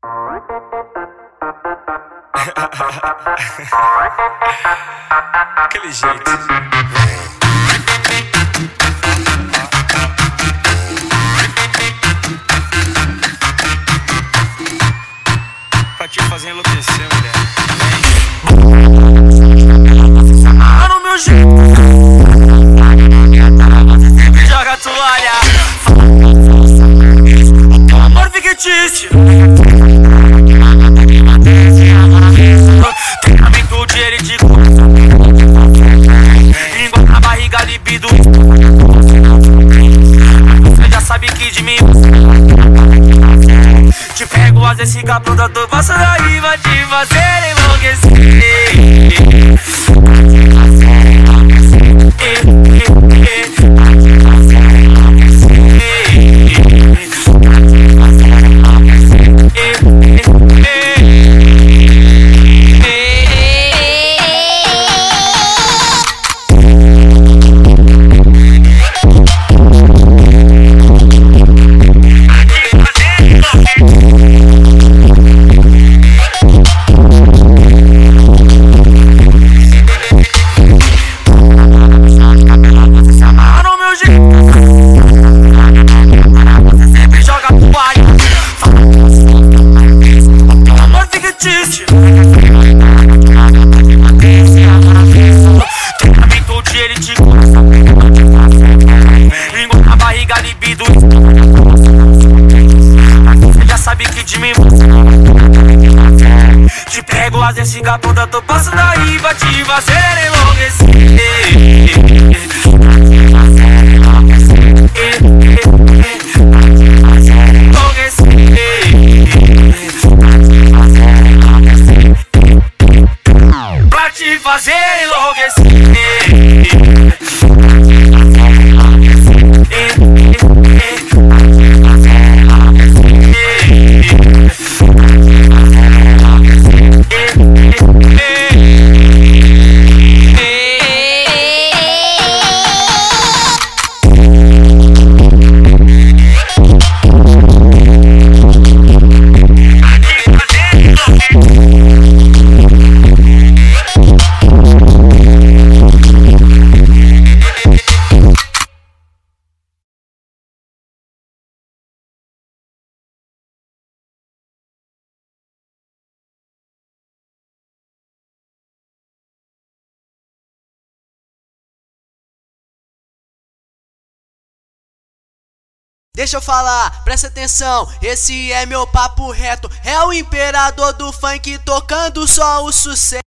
Aquele jeito. Pra te fazer enlouquecer, mulher. Tá no meu jeito. Joga a toalha. Amor fictício. Treinamento de ele de língua na barriga, libido. Você já sabe que de mim te pego, às vezes fica pronta, tô passando aí, vai te fazer enlouquecer. Treinamento de ele de língua na barriga, libido. Você já sabe que de mim te pego, às vezes fica pronta, tô passando aí, vai te fazer enlouquecer. Pra te fazer enlouquecer. Deixa eu falar, presta atenção, esse é meu papo reto. É o imperador do funk tocando só o sucesso.